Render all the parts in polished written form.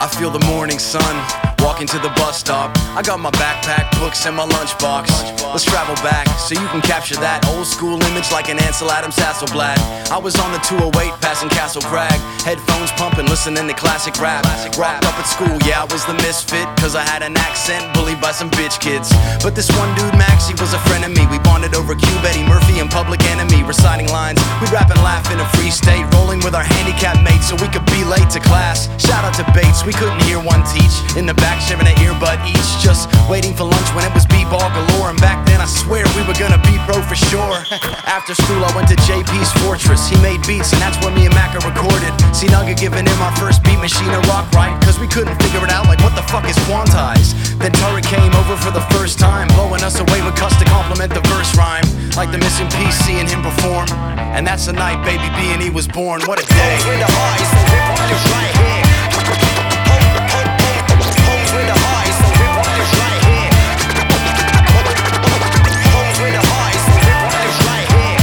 I feel the morning sun, walking to the bus stop. I got my backpack, books, and my lunchbox. Let's travel back so you can capture that old school image like an Ansel Adams Hasselblad. I was on the 208 passing Castle Crag, headphones pumping, listening to classic rap. Rocked up at school, yeah, I was the misfit, cause I had an accent, bullied by some bitch kids. But this one dude, Max, he was a friend of me. We bonded over Cube, Eddie Murphy, and Public Enemy. Reciting lines, we'd rap and laugh in a free state, rolling with our handicapped mates so we could be late to class. Shout out to Bates, we couldn't hear one teach. In the back, sharing an earbud each, just waiting for lunch when it was b-ball galore. And back then I swear we were gonna be pro for sure. After school I went to JP's Fortress. He made beats and that's where me and Macca recorded. See Nugga giving him our first beat machine to rock right, cause we couldn't figure it out like what the fuck is quantize. Then Turret came over for the first time, blowing us away with cuss to compliment the verse rhyme, like the missing piece, seeing him perform. And that's the night Baby B&E was born. What a day. With the heart, so rip on this right here. Homes with the heart, so rip on this right here. Homes with the heart, so rip on this right here.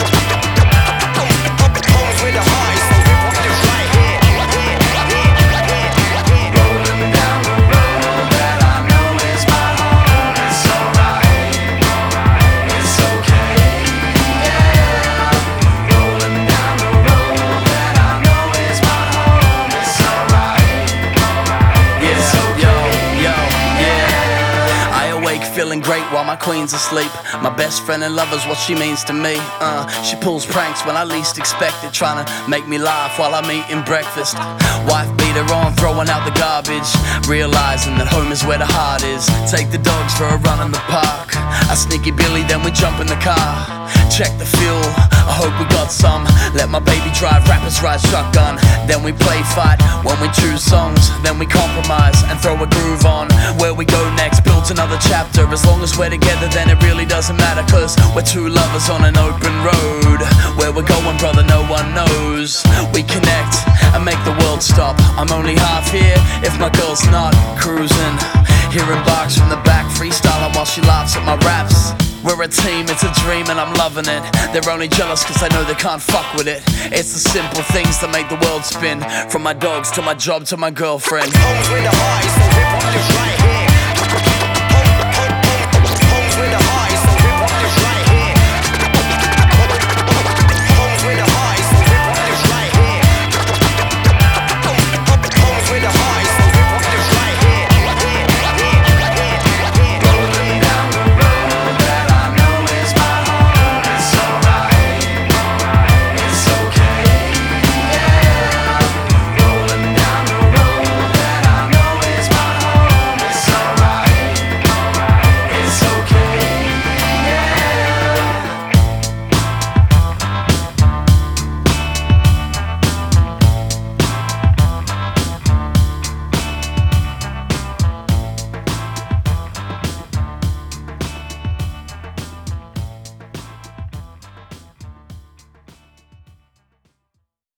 Homes with the heart, so rip on this right here. Rolling down the road that I know is my home. It's alright, it's okay, yeah. Rolling down the road that I know is my home. It's alright, yeah. Yo, yeah. I awake feeling great while my queen's asleep. My best friend and lover's what she means to me. She pulls pranks when I least expect it, trying to make me laugh while I'm eating breakfast. Wife beat her on, throwing out the garbage, realizing that home is where the heart is. Take the dogs for a run in the park. I sneaky Billy, then we jump in the car. Check the fuel, I hope we got some. Let my baby drive, rappers ride shotgun. Then we play fight when we choose songs. Then we compromise and throw a groove on. Where we go next, build another chapter. As long as we're together, then it really doesn't matter, cause we're two lovers on an open road. Where we're going, brother, no one knows. We connect and make the world stop. I'm only half here if my girl's not cruising. Hearing barks from the back, freestyling while she laughs at my raps. We're a team, it's a dream and I'm loving it. They're only jealous cause I know they can't fuck with it. It's the simple things that make the world spin. From my dogs to my job to my girlfriend. Homes with the heart, so rip on this right